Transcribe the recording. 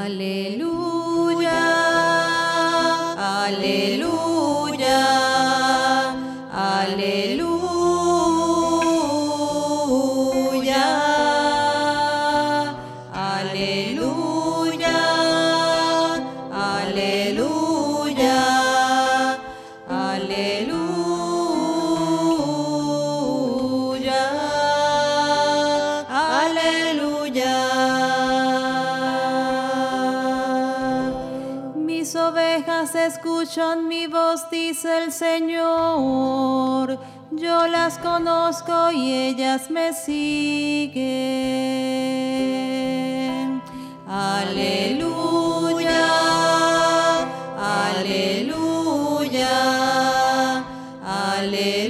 Aleluya, aleluya, aleluya, aleluya, aleluya, aleluya, aleluya. Mis ovejas escuchan mi voz, dice el Señor. Yo las conozco y ellas me siguen. Aleluya, aleluya, aleluya.